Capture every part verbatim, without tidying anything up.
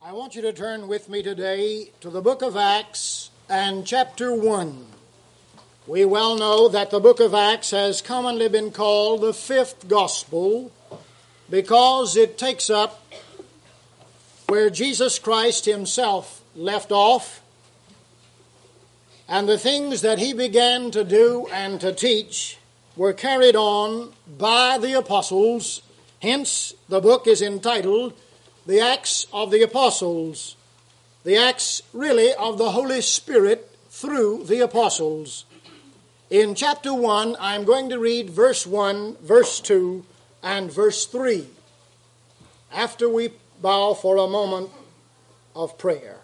I want you to turn with me today to the book of Acts and chapter one. We well know that the book of Acts has commonly been called the fifth gospel because it takes up where Jesus Christ himself left off, and the things that he began to do and to teach were carried on by the apostles. Hence, the book is entitled The Acts of the Apostles, the acts really of the Holy Spirit through the apostles. In chapter one, I'm going to read verse one, verse two, and verse three, after we bow for a moment of prayer.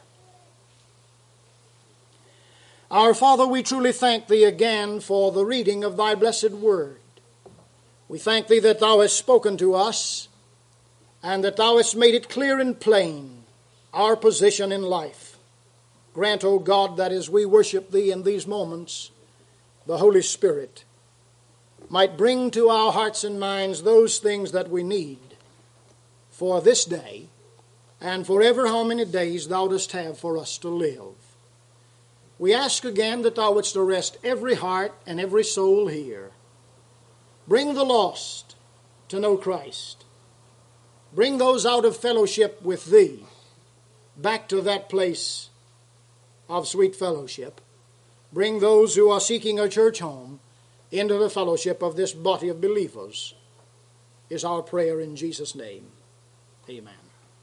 Our Father, we truly thank Thee again for the reading of Thy blessed word. We thank Thee that Thou hast spoken to us and that Thou hast made it clear and plain our position in life. Grant, O God, that as we worship Thee in these moments, the Holy Spirit might bring to our hearts and minds those things that we need for this day and forever how many days Thou dost have for us to live. We ask again that Thou wouldst arrest every heart and every soul here. Bring the lost to know Christ. Bring those out of fellowship with Thee back to that place of sweet fellowship. Bring those who are seeking a church home into the fellowship of this body of believers, is our prayer in Jesus' name. Amen.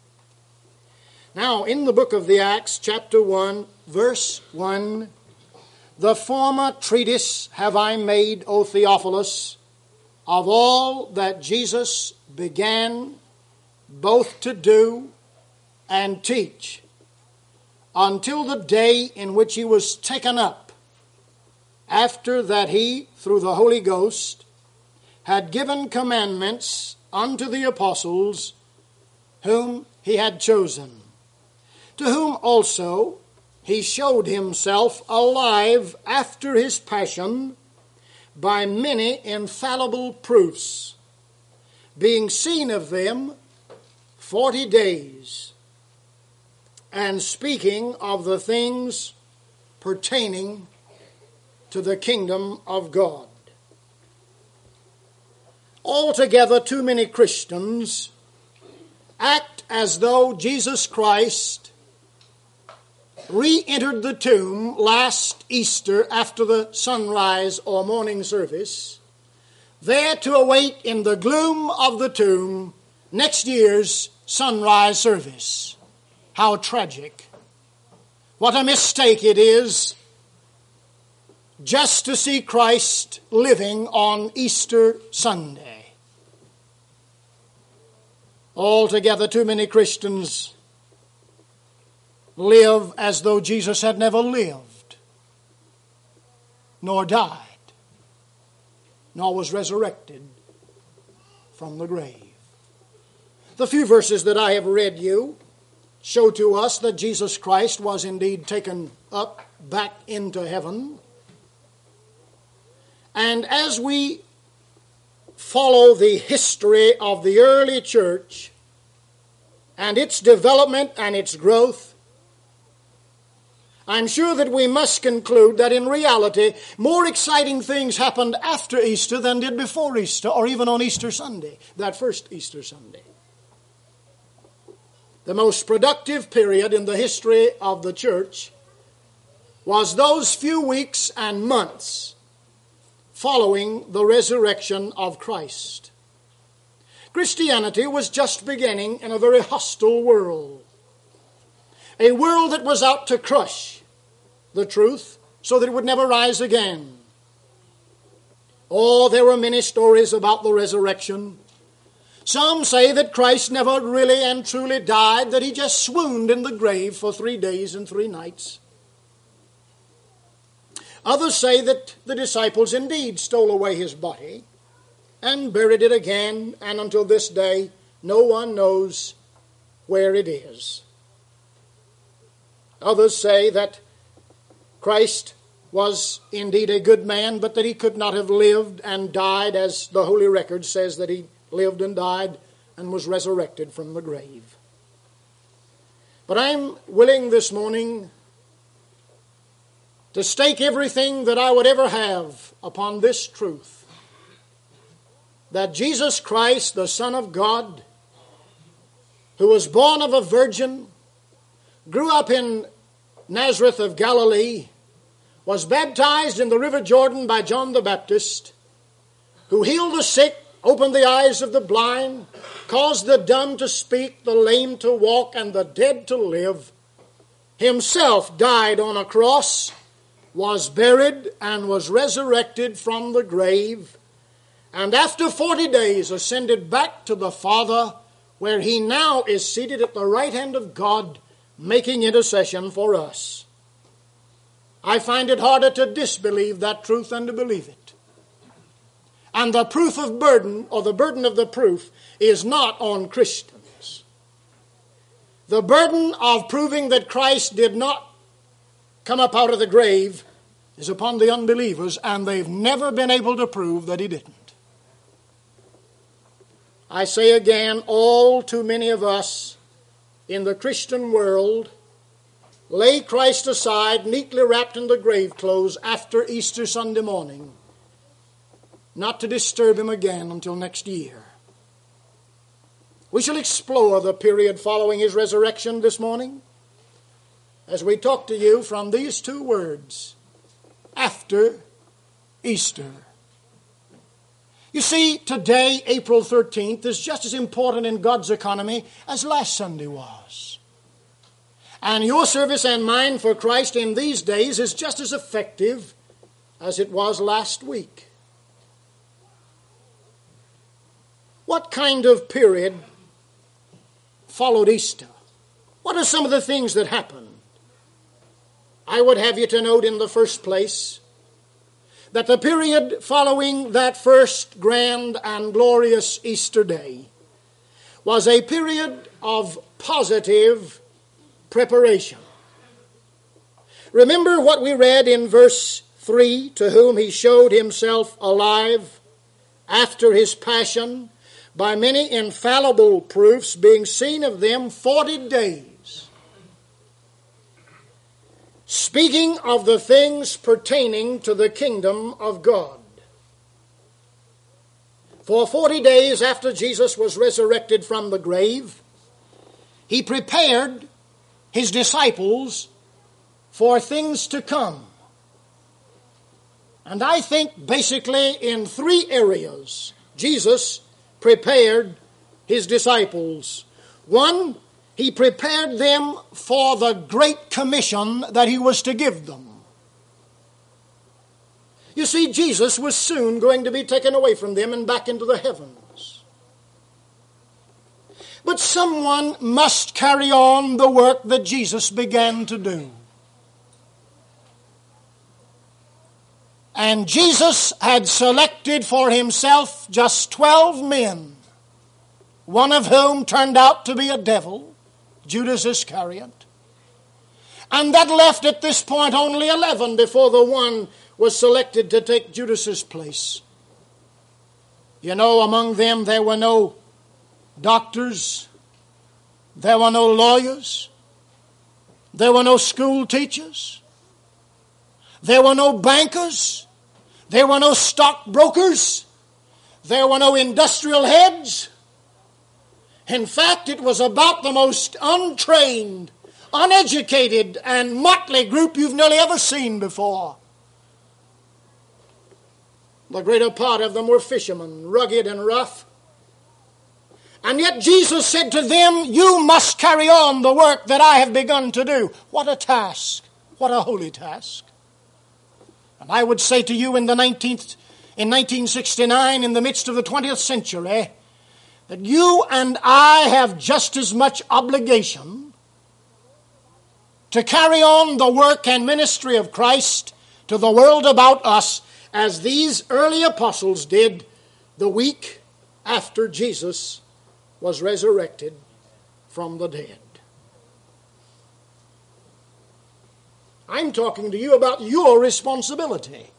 Now, in the book of the Acts, chapter one, verse one, the former treatise have I made, O Theophilus, of all that Jesus began both to do and teach, until the day in which he was taken up, after that he, through the Holy Ghost, had given commandments unto the apostles whom he had chosen, to whom also he showed himself alive after his passion by many infallible proofs, being seen of them forty days, and speaking of the things pertaining to the kingdom of God. Altogether, too many Christians act as though Jesus Christ re-entered the tomb last Easter after the sunrise or morning service, there to await in the gloom of the tomb next year's sunrise service. How tragic. What a mistake it is just to see Christ living on Easter Sunday. Altogether, too many Christians live as though Jesus had never lived, nor died, nor was resurrected from the grave. The few verses that I have read you show to us that Jesus Christ was indeed taken up back into heaven. And as we follow the history of the early church and its development and its growth, I'm sure that we must conclude that in reality, more exciting things happened after Easter than did before Easter, or even on Easter Sunday, that first Easter Sunday. The most productive period in the history of the church was those few weeks and months following the resurrection of Christ. Christianity was just beginning in a very hostile world, a world that was out to crush the truth so that it would never rise again. Oh, there were many stories about the resurrection. Some say that Christ never really and truly died, that he just swooned in the grave for three days and three nights. Others say that the disciples indeed stole away his body and buried it again, and until this day, no one knows where it is. Others say that Christ was indeed a good man, but that he could not have lived and died, as the Holy Record says that he lived and died and was resurrected from the grave. But I'm willing this morning to stake everything that I would ever have upon this truth, that Jesus Christ, the Son of God, who was born of a virgin, grew up in Nazareth of Galilee, was baptized in the river Jordan by John the Baptist, who healed the sick, opened the eyes of the blind, caused the dumb to speak, the lame to walk, and the dead to live, himself died on a cross, was buried, and was resurrected from the grave, and after forty days ascended back to the Father, where he now is seated at the right hand of God, making intercession for us. I find it harder to disbelieve that truth than to believe it. And the proof of burden, or the burden of the proof, is not on Christians. The burden of proving that Christ did not come up out of the grave is upon the unbelievers, and they've never been able to prove that he didn't. I say again, all too many of us in the Christian world lay Christ aside, neatly wrapped in the grave clothes after Easter Sunday morning, not to disturb him again until next year. We shall explore the period following his resurrection this morning as we talk to you from these two words, after Easter. You see, today, April thirteenth, is just as important in God's economy as last Sunday was. And your service and mine for Christ in these days is just as effective as it was last week. What kind of period followed Easter? What are some of the things that happened? I would have you to note in the first place that the period following that first grand and glorious Easter day was a period of positive preparation. Remember what we read in verse three, to whom he showed himself alive after his passion by many infallible proofs, being seen of them forty days, speaking of the things pertaining to the kingdom of God. For forty days after Jesus was resurrected from the grave, he prepared his disciples for things to come. And I think basically in three areas Jesus prepared his disciples. One, he prepared them for the great commission that he was to give them. You see, Jesus was soon going to be taken away from them and back into the heavens. But someone must carry on the work that Jesus began to do. And Jesus had selected for himself just twelve men, one of whom turned out to be a devil, Judas Iscariot. And that left at this point only eleven before the one was selected to take Judas's place. You know, among them there were no doctors, there were no lawyers, there were no school teachers, there were no bankers, there were no stockbrokers, there were no industrial heads. In fact, it was about the most untrained, uneducated, and motley group you've nearly ever seen before. The greater part of them were fishermen, rugged and rough. And yet Jesus said to them, you must carry on the work that I have begun to do. What a task. What a holy task. And I would say to you in the nineteenth, in nineteen sixty-nine, in the midst of the twentieth century, that you and I have just as much obligation to carry on the work and ministry of Christ to the world about us as these early apostles did the week after Jesus was resurrected from the dead. I'm talking to you about your responsibility.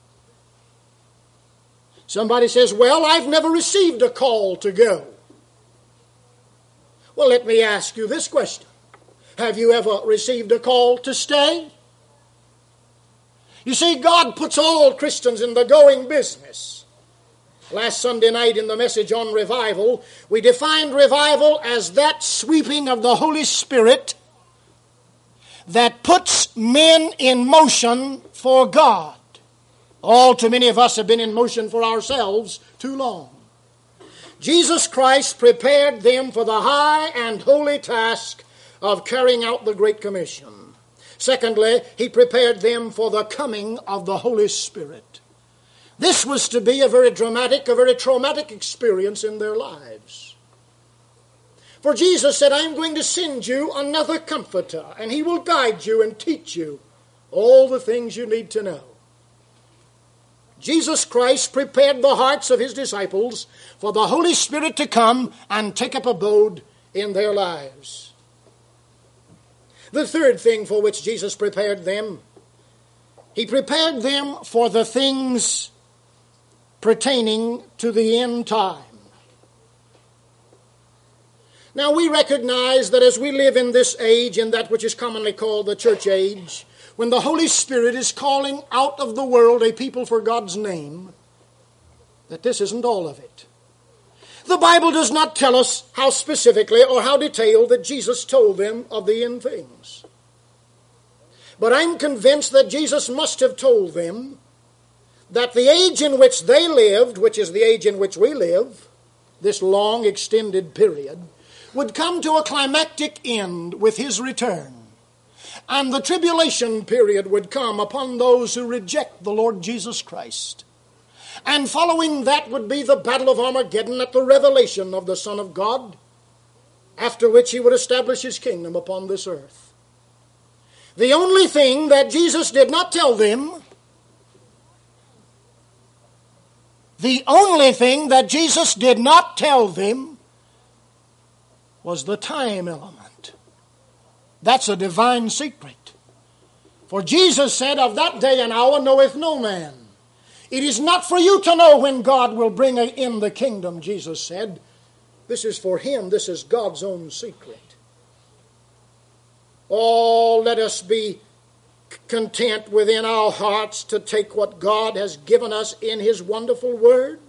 Somebody says, well, I've never received a call to go. Well, let me ask you this question. Have you ever received a call to stay? You see, God puts all Christians in the going business. Last Sunday night in the message on revival, we defined revival as that sweeping of the Holy Spirit that puts men in motion for God. All too many of us have been in motion for ourselves too long. Jesus Christ prepared them for the high and holy task of carrying out the Great Commission. Secondly, he prepared them for the coming of the Holy Spirit. This was to be a very dramatic, a very traumatic experience in their lives. For Jesus said, I'm going to send you another comforter, and he will guide you and teach you all the things you need to know. Jesus Christ prepared the hearts of his disciples for the Holy Spirit to come and take up abode in their lives. The third thing for which Jesus prepared them, he prepared them for the things pertaining to the end time. Now we recognize that as we live in this age, in that which is commonly called the church age, when the Holy Spirit is calling out of the world a people for God's name, that this isn't all of it. The Bible does not tell us how specifically or how detailed that Jesus told them of the end things. But I'm convinced that Jesus must have told them that the age in which they lived, which is the age in which we live, this long extended period, would come to a climactic end with his return. And the tribulation period would come upon those who reject the Lord Jesus Christ. And following that would be the battle of Armageddon at the revelation of the Son of God, after which he would establish his kingdom upon this earth. The only thing that Jesus did not tell them, the only thing that Jesus did not tell them was the time element. That's a divine secret. For Jesus said, of that day and hour knoweth no man. It is not for you to know when God will bring in the kingdom, Jesus said. This is for him. This is God's own secret. Oh, let us be content within our hearts to take what God has given us in his wonderful word.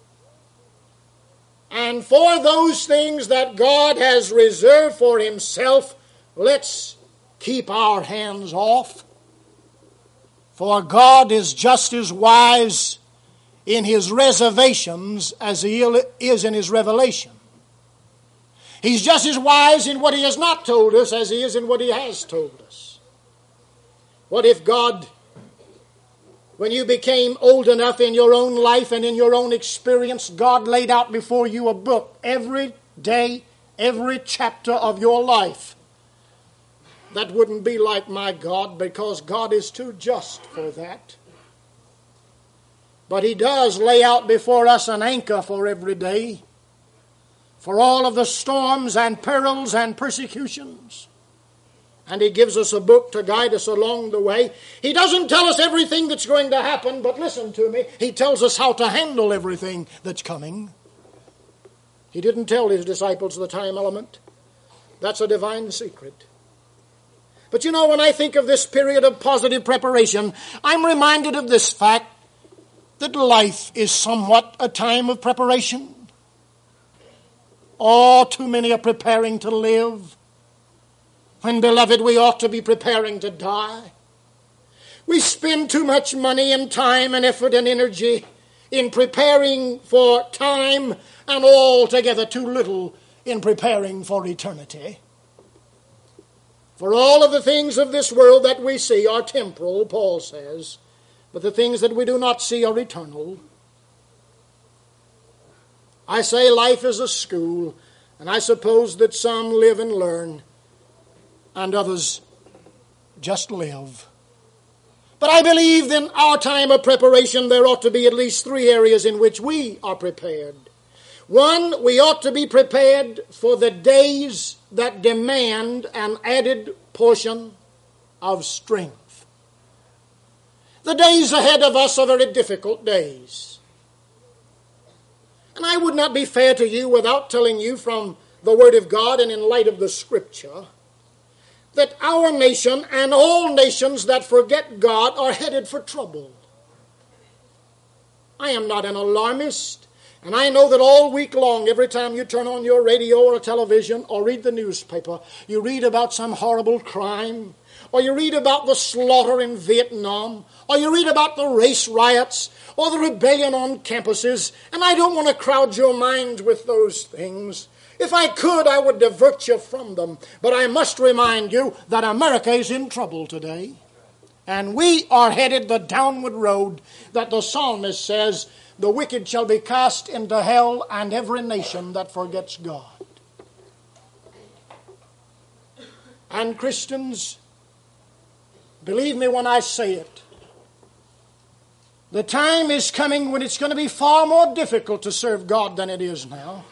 And for those things that God has reserved for himself, let's keep our hands off. For God is just as wise in his reservations as he is in his revelation. He's just as wise in what he has not told us as he is in what he has told us. What if God, when you became old enough in your own life and in your own experience, God laid out before you a book every day, every chapter of your life? That wouldn't be like my God, because God is too just for that. But he does lay out before us an anchor for every day, for all of the storms and perils and persecutions. And he gives us a book to guide us along the way. He doesn't tell us everything that's going to happen, but listen to me, he tells us how to handle everything that's coming. He didn't tell his disciples the time element. That's a divine secret. But you know, when I think of this period of positive preparation, I'm reminded of this fact that life is somewhat a time of preparation. Oh, too many are preparing to live, when, beloved, we ought to be preparing to die. We spend too much money and time and effort and energy in preparing for time, and altogether too little in preparing for eternity. For all of the things of this world that we see are temporal, Paul says, but the things that we do not see are eternal. I say life is a school, and I suppose that some live and learn, and others just live. But I believe in our time of preparation there ought to be at least three areas in which we are prepared. One, we ought to be prepared for the days that demand an added portion of strength. The days ahead of us are very difficult days. And I would not be fair to you without telling you from the Word of God and in light of the Scripture that our nation and all nations that forget God are headed for trouble. I am not an alarmist, and I know that all week long, every time you turn on your radio or a television or read the newspaper, you read about some horrible crime, or you read about the slaughter in Vietnam, or you read about the race riots, or the rebellion on campuses, and I don't want to crowd your mind with those things. If I could, I would divert you from them. But I must remind you that America is in trouble today. And we are headed the downward road that the psalmist says, the wicked shall be cast into hell, and every nation that forgets God. And Christians, believe me when I say it, the time is coming when it's going to be far more difficult to serve God than it is now.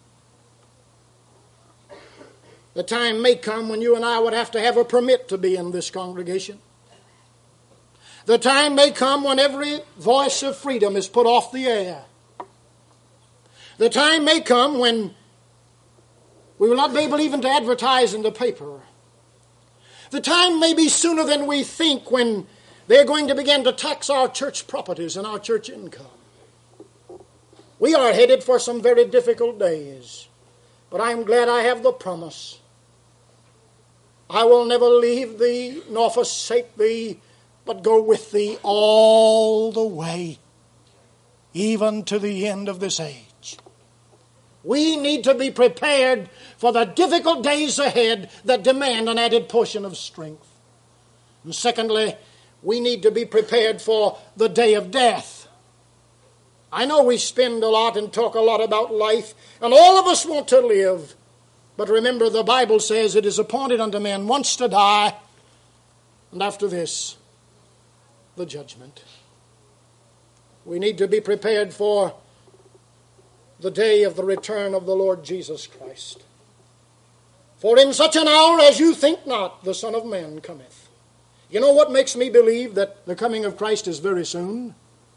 The time may come when you and I would have to have a permit to be in this congregation. The time may come when every voice of freedom is put off the air. The time may come when we will not be able even to advertise in the paper. The time may be sooner than we think when they're going to begin to tax our church properties and our church income. We are headed for some very difficult days, but I'm glad I have the promise. I will never leave thee nor forsake thee, but go with thee all the way, even to the end of this age. We need to be prepared for the difficult days ahead that demand an added portion of strength. And secondly, we need to be prepared for the day of death. I know we spend a lot and talk a lot about life, and all of us want to live. But remember, the Bible says it is appointed unto men once to die, and after this, the judgment. We need to be prepared for the day of the return of the Lord Jesus Christ. For in such an hour as you think not, the Son of Man cometh. You know what makes me believe that the coming of Christ is very soon?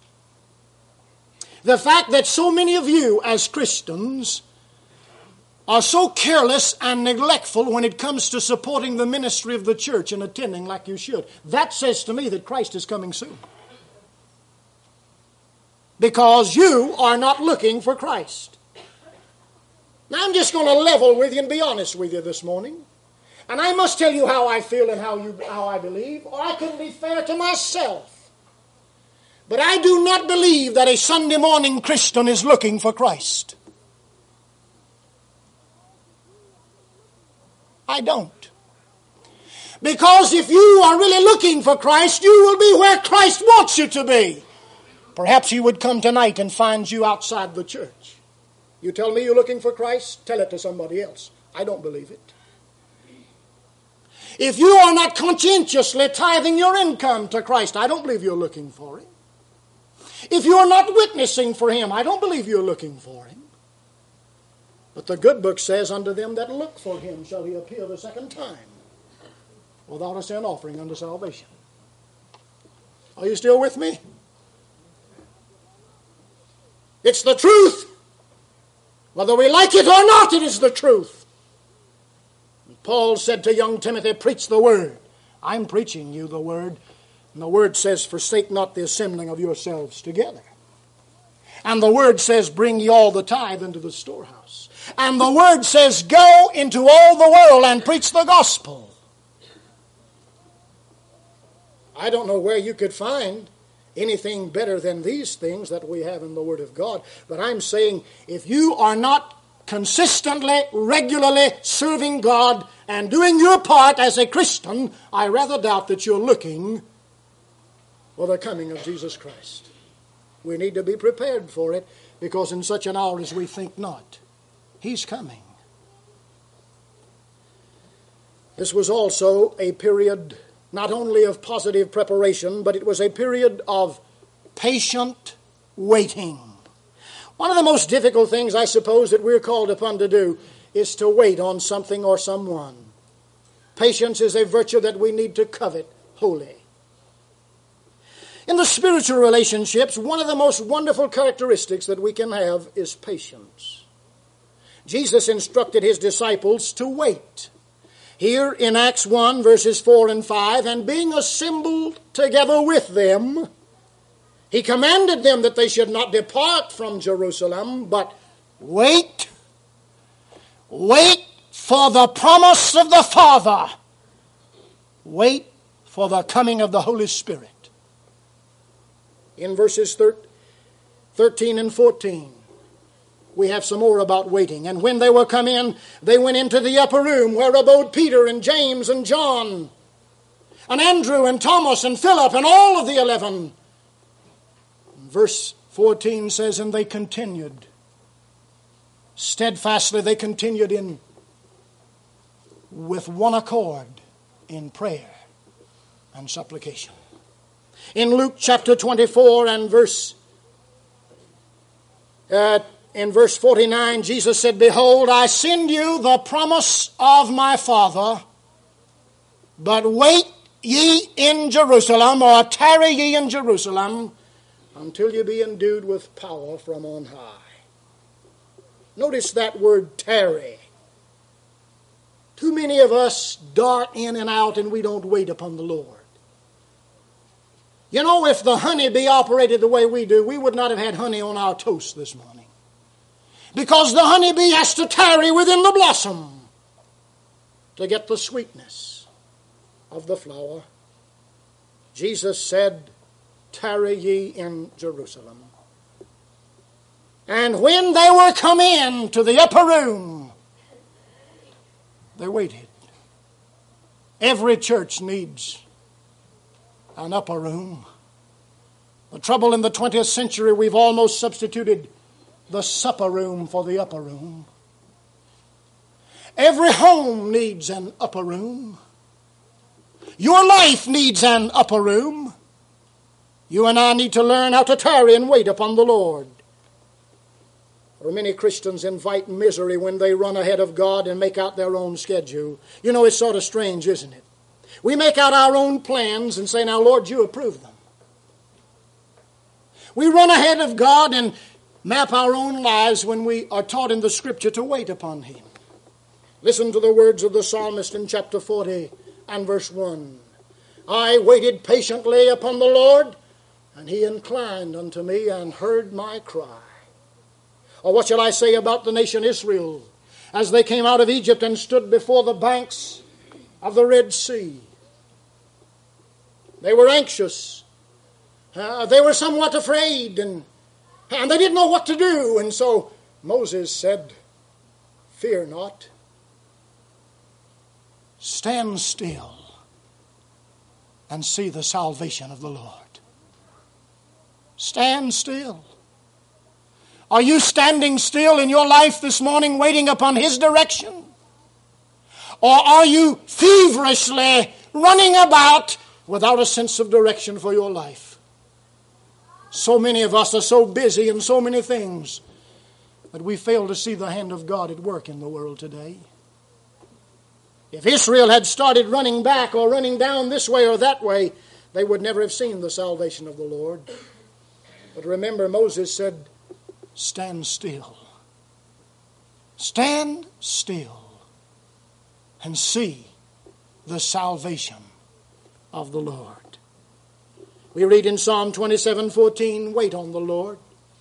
The fact that so many of you as Christians are so careless and neglectful when it comes to supporting the ministry of the church and attending like you should. That says to me that Christ is coming soon. Because you are not looking for Christ. Now I'm just going to level with you and be honest with you this morning. And I must tell you how I feel and how, you, how I believe, or I couldn't be fair to myself. But I do not believe that a Sunday morning Christian is looking for Christ. I don't. Because if you are really looking for Christ, you will be where Christ wants you to be. Perhaps he would come tonight and find you outside the church. You tell me you're looking for Christ, tell it to somebody else. I don't believe it. If you are not conscientiously tithing your income to Christ, I don't believe you're looking for him. If you are not witnessing for him, I don't believe you're looking for him. But the good book says, unto them that look for him shall he appear the second time, without a sin offering unto salvation. Are you still with me? It's the truth. Whether we like it or not, it is the truth. Paul said to young Timothy, preach the word. I'm preaching you the word. And the word says, forsake not the assembling of yourselves together. And the word says, bring ye all the tithe into the storehouse. And the word says, go into all the world and preach the gospel. I don't know where you could find anything better than these things that we have in the Word of God. But I'm saying, if you are not consistently, regularly serving God and doing your part as a Christian, I rather doubt that you're looking for the coming of Jesus Christ. We need to be prepared for it, because in such an hour as we think not, he's coming. This was also a period not only of positive preparation, but it was a period of patient waiting. One of the most difficult things, I suppose, that we're called upon to do is to wait on something or someone. Patience is a virtue that we need to covet wholly. In the spiritual relationships, one of the most wonderful characteristics that we can have is patience. Jesus instructed his disciples to wait. Here in Acts one, verses four and five, and being assembled together with them, he commanded them that they should not depart from Jerusalem, but wait, wait for the promise of the Father. Wait for the coming of the Holy Spirit. In verses thirteen and fourteen, we have some more about waiting. And when they were come in, they went into the upper room where abode Peter and James and John and Andrew and Thomas and Philip and all of the eleven. Verse fourteen says, and they continued. Steadfastly they continued in with one accord in prayer and supplication. In Luke chapter twenty-four and verse uh, in verse forty-nine, Jesus said, behold, I send you the promise of my Father, but wait ye in Jerusalem, or tarry ye in Jerusalem, until you be endued with power from on high. Notice that word tarry. Too many of us dart in and out and we don't wait upon the Lord. You know, if the honeybee operated the way we do, we would not have had honey on our toast this morning. Because the honeybee has to tarry within the blossom to get the sweetness of the flower. Jesus said, tarry ye in Jerusalem. And when they were come in to the upper room, they waited. Every church needs an upper room. The trouble in the twentieth century, we've almost substituted the supper room for the upper room. Every home needs an upper room. Your life needs an upper room. You and I need to learn how to tarry and wait upon the Lord. For many Christians invite misery when they run ahead of God and make out their own schedule. You know, it's sort of strange, isn't it? We make out our own plans and say, now, Lord, you approve them. We run ahead of God and map our own lives when we are taught in the Scripture to wait upon Him. Listen to the words of the psalmist in chapter forty and verse one. I waited patiently upon the Lord, and He inclined unto me and heard my cry. Or what shall I say about the nation Israel as they came out of Egypt and stood before the banks of the Red Sea? They were anxious. Uh, they were somewhat afraid, and, and they didn't know what to do. And so Moses said, fear not. Stand still and see the salvation of the Lord. Stand still. Are you standing still in your life this morning waiting upon His direction? Or are you feverishly running about without a sense of direction for your life? So many of us are so busy in so many things that we fail to see the hand of God at work in the world today. If Israel had started running back or running down this way or that way, they would never have seen the salvation of the Lord. But remember, Moses said, stand still. Stand still and see the salvation of the Lord. We read in Psalm twenty-seven fourteen, wait on the Lord.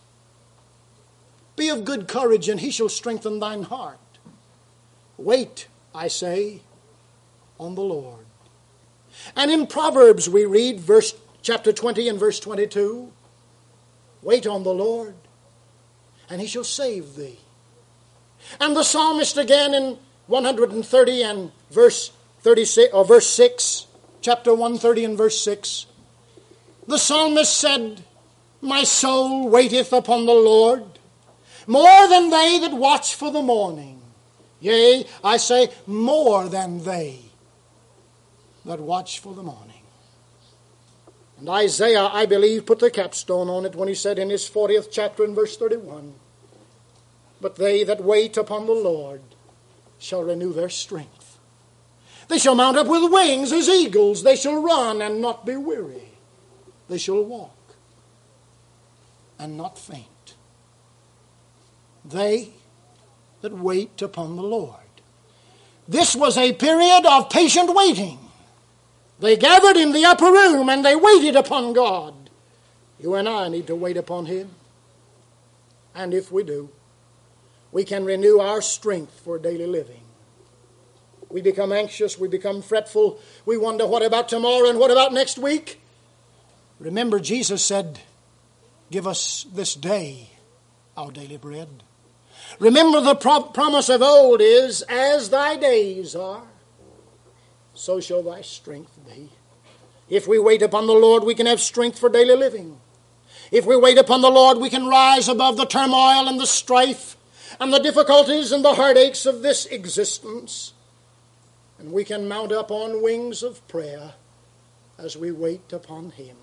Be of good courage, and He shall strengthen thine heart. Wait, I say, on the Lord. And in Proverbs we read, verse chapter twenty and verse twenty-two, wait on the Lord, and He shall save thee. And the psalmist again in one hundred thirty and verse thirty-six, or verse six, chapter one thirty and verse six, the psalmist said, my soul waiteth upon the Lord, more than they that watch for the morning. Yea, I say, more than they that watch for the morning. And Isaiah, I believe, put the capstone on it when he said in his fortieth chapter in verse thirty-one, but they that wait upon the Lord shall renew their strength. They shall mount up with wings as eagles. They shall run and not be weary. They shall walk and not faint. They that wait upon the Lord. This was a period of patient waiting. They gathered in the upper room and they waited upon God. You and I need to wait upon Him. And if we do, we can renew our strength for daily living. We become anxious, we become fretful, we wonder what about tomorrow and what about next week? Remember, Jesus said, give us this day our daily bread. Remember, the pro- promise of old is, as thy days are, so shall thy strength be. If we wait upon the Lord, we can have strength for daily living. If we wait upon the Lord, we can rise above the turmoil and the strife and the difficulties and the heartaches of this existence. And we can mount up on wings of prayer as we wait upon Him.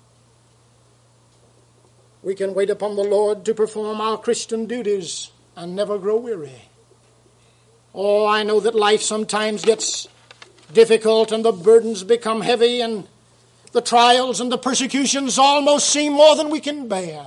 We can wait upon the Lord to perform our Christian duties and never grow weary. Oh, I know that life sometimes gets difficult and the burdens become heavy and the trials and the persecutions almost seem more than we can bear.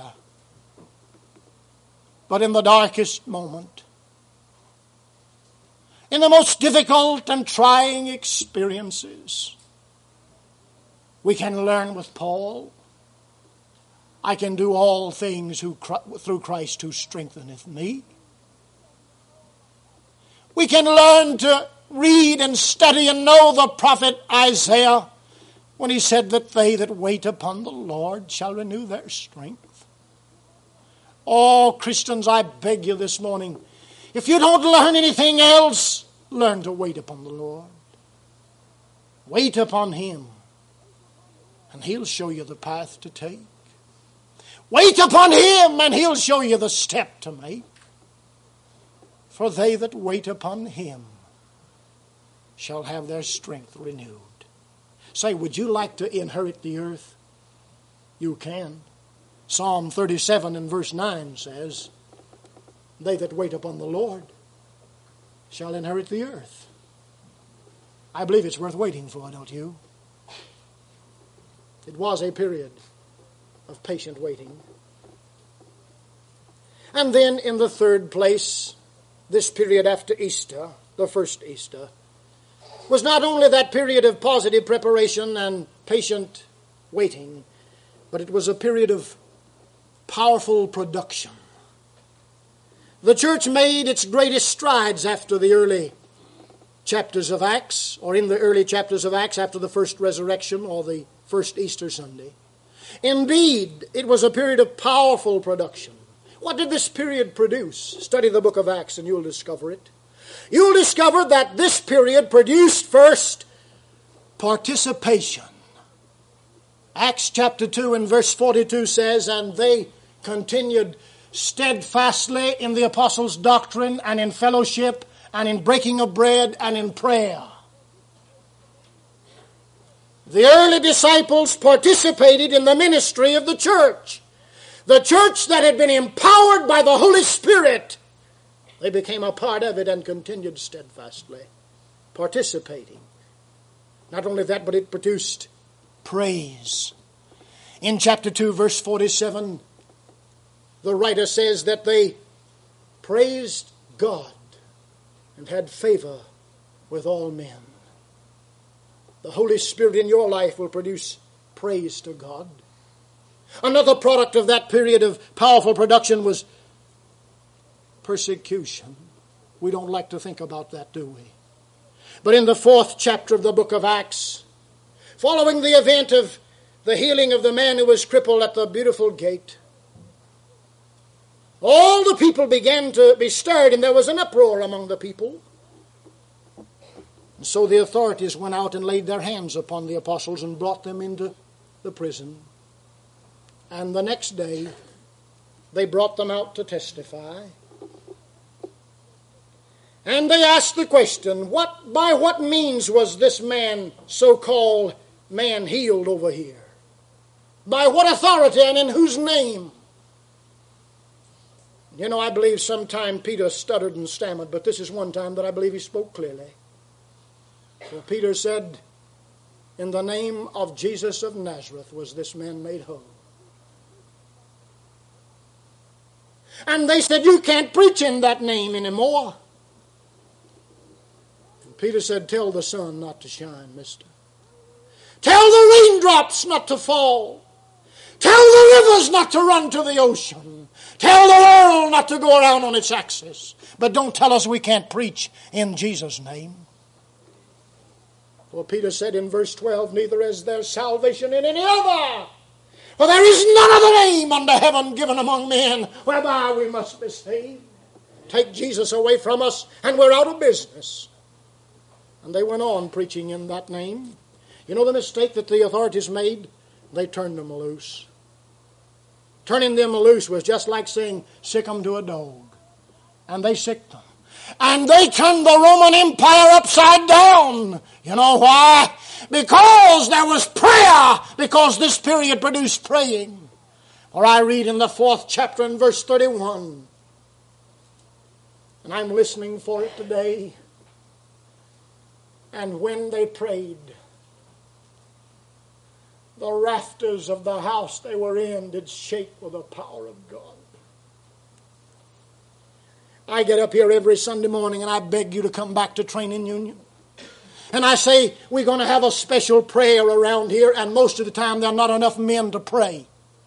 But in the darkest moment, in the most difficult and trying experiences, we can learn with Paul, I can do all things who, through Christ who strengtheneth me. We can learn to read and study and know the prophet Isaiah when he said that they that wait upon the Lord shall renew their strength. Oh, Christians, I beg you this morning, if you don't learn anything else, learn to wait upon the Lord. Wait upon Him, and He'll show you the path to take. Wait upon Him, and He'll show you the step to make. For they that wait upon Him shall have their strength renewed. Say, would you like to inherit the earth? You can. Psalm thirty-seven and verse nine says, they that wait upon the Lord shall inherit the earth. I believe it's worth waiting for, don't you? It was a period of patient waiting. And then in the third place, this period after Easter, the first Easter, was not only that period of positive preparation and patient waiting, but it was a period of powerful production. The church made its greatest strides after the early chapters of Acts, or in the early chapters of Acts after the first resurrection or the first Easter Sunday. Indeed, it was a period of powerful production. What did this period produce? Study the book of Acts and you'll discover it. You'll discover that this period produced first participation. Acts chapter two and verse forty-two says, and they continued steadfastly in the apostles' doctrine and in fellowship and in breaking of bread and in prayer. The early disciples participated in the ministry of the church. The church that had been empowered by the Holy Spirit, they became a part of it and continued steadfastly participating. Not only that, but it produced praise. In chapter two, verse forty-seven, the writer says that they praised God and had favor with all men. The Holy Spirit in your life will produce praise to God. Another product of that period of powerful production was persecution. We don't like to think about that, do we? But in the fourth chapter of the book of Acts, following the event of the healing of the man who was crippled at the beautiful gate, all the people began to be stirred, and there was an uproar among the people. And so the authorities went out and laid their hands upon the apostles and brought them into the prison. And the next day, they brought them out to testify. And they asked the question, what, by what means was this man, so-called man, healed over here? By what authority and in whose name? You know, I believe sometime Peter stuttered and stammered, but this is one time that I believe he spoke clearly. So Peter said, in the name of Jesus of Nazareth was this man made whole. And they said, you can't preach in that name anymore. Peter said, tell the sun not to shine, mister. Tell the raindrops not to fall. Tell the rivers not to run to the ocean. Tell the world not to go around on its axis. But don't tell us we can't preach in Jesus' name. For Peter said in verse twelve, neither is there salvation in any other. For there is none other name under heaven given among men whereby we must be saved. Take Jesus away from us and we're out of business. And they went on preaching in that name. You know the mistake that the authorities made? They turned them loose. Turning them loose was just like saying, sick them to a dog. And they sicked them. And they turned the Roman Empire upside down. You know why? Because there was prayer. Because this period produced praying. For I read in the fourth chapter in verse thirty-one. And I'm listening for it today. And when they prayed, the rafters of the house they were in did shake with the power of God. I get up here every Sunday morning and I beg you to come back to Training Union. And I say, we're going to have a special prayer around here, and most of the time there are not enough men to pray.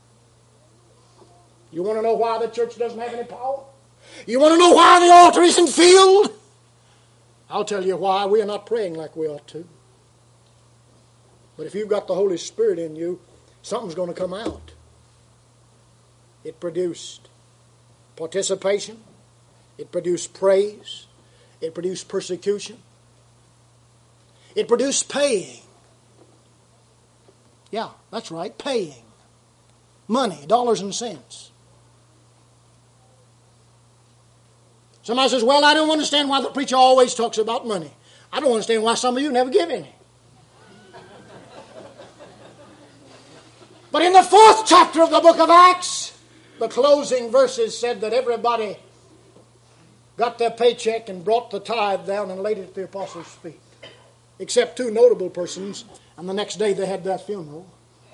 You want to know why the church doesn't have any power? You want to know why the altar isn't filled? I'll tell you why. We are not praying like we ought to. But if you've got the Holy Spirit in you, something's going to come out. It produced participation. It produced praise. It produced persecution. It produced paying. Yeah, that's right, paying. Money, dollars and cents. Somebody says, well, I don't understand why the preacher always talks about money. I don't understand why some of you never give any. But in the fourth chapter of the book of Acts, the closing verses said that everybody got their paycheck and brought the tithe down and laid it at the apostles' feet. Except two notable persons, and the next day they had that funeral.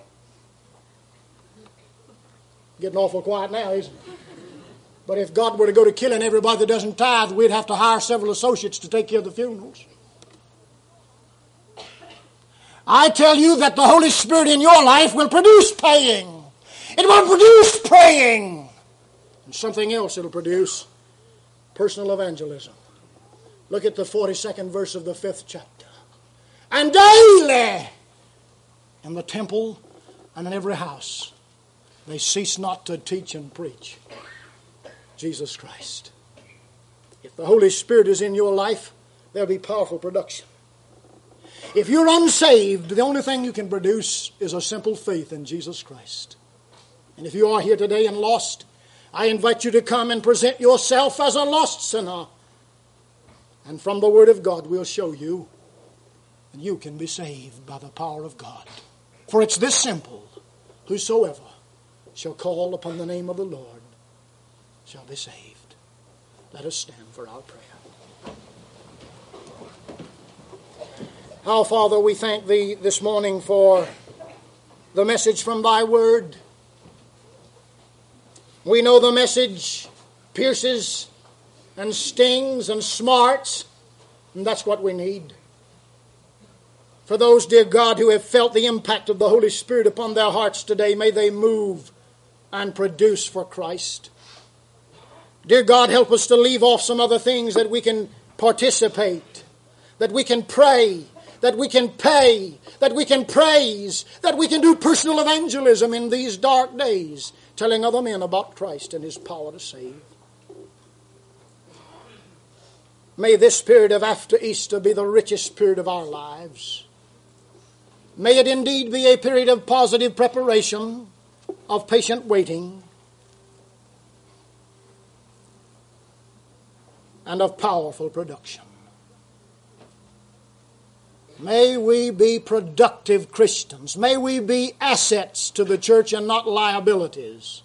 Getting awful quiet now, isn't it? But if God were to go to killing everybody that doesn't tithe, we'd have to hire several associates to take care of the funerals. I tell you that the Holy Spirit in your life will produce paying. It will produce praying. And something else it'll produce, personal evangelism. Look at the forty-second verse of the fifth chapter. And daily in the temple and in every house they cease not to teach and preach Jesus Christ. If the Holy Spirit is in your life, there'll be powerful production. If you're unsaved, the only thing you can produce is a simple faith in Jesus Christ. And if you are here today and lost, I invite you to come and present yourself as a lost sinner. And from the Word of God, we'll show you and you can be saved by the power of God. For it's this simple: whosoever shall call upon the name of the Lord shall be saved. Let us stand for our prayer. Our Father, we thank Thee this morning for the message from Thy Word. We know the message pierces and stings and smarts, and that's what we need. For those, dear God, who have felt the impact of the Holy Spirit upon their hearts today, may they move and produce for Christ. Dear God, help us to leave off some other things that we can participate, that we can pray, that we can pay, that we can praise, that we can do personal evangelism in these dark days, telling other men about Christ and His power to save. May this period of after Easter be the richest period of our lives. May it indeed be a period of positive preparation, of patient waiting, and of powerful production. May we be productive Christians. May we be assets to the church and not liabilities.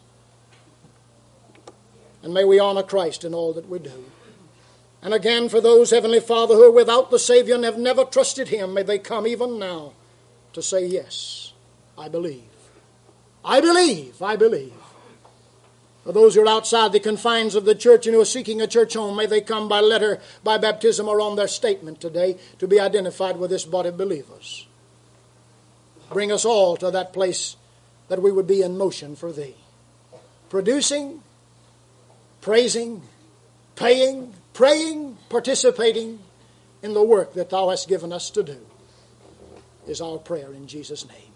And may we honor Christ in all that we do. And again, for those, Heavenly Father, who are without the Savior and have never trusted Him, may they come even now to say, yes, I believe. I believe, I believe. For those who are outside the confines of the church and who are seeking a church home, may they come by letter, by baptism, or on their statement today to be identified with this body of believers. Bring us all to that place that we would be in motion for Thee. Producing, praising, paying, praying, participating in the work that Thou hast given us to do is our prayer in Jesus' name.